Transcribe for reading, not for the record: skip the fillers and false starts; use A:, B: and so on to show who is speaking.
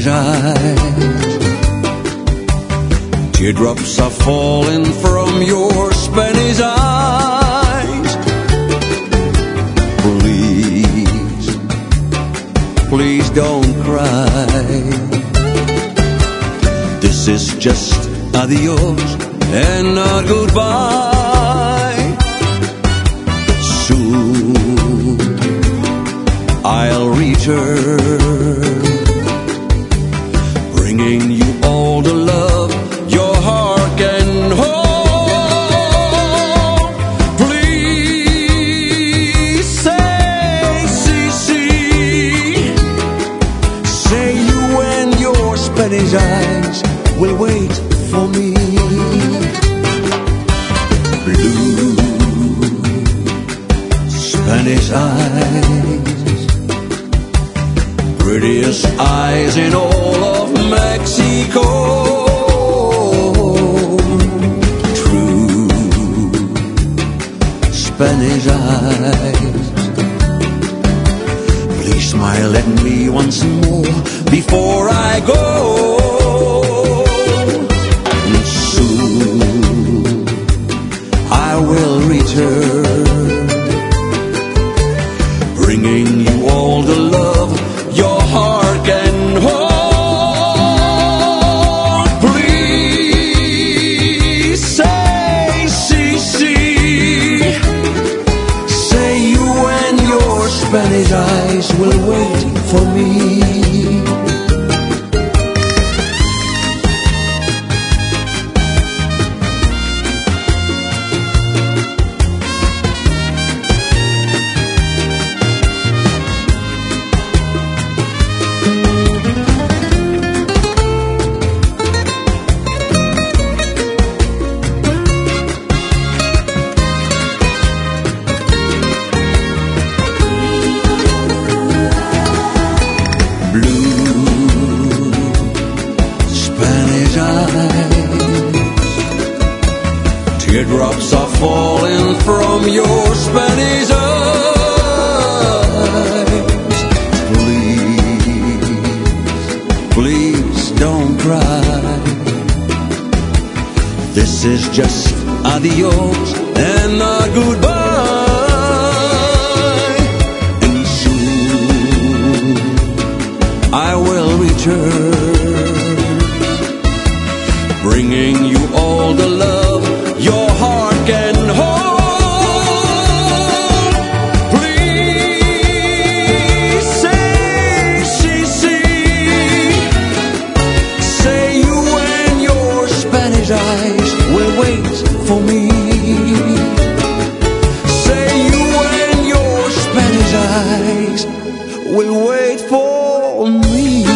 A: Spanish eyes. Teardrops are falling from your Spanish eyes. Please, please don't cry. This is just adios and not goodbye. Soon I'll return, bringing you all the love your heart can hold. Please say, say you and your Spanish eyes will wait for me. Blue Spanish eyes, prettiest eyes in all of Mexico. True Spanish eyes, please smile at me once more before I go. And soon I will return, bringing you all the love your heart can hold. Please say, say you and your Spanish eyes will wait for me. Teardrops are falling from your Spanish eyes. Please, please don't cry. This is just adios and not goodbye. And soon I will return, bringing you all the love your heart can hold. Please say, say you and your Spanish eyes will wait for me. Say you and your Spanish eyes will wait for me.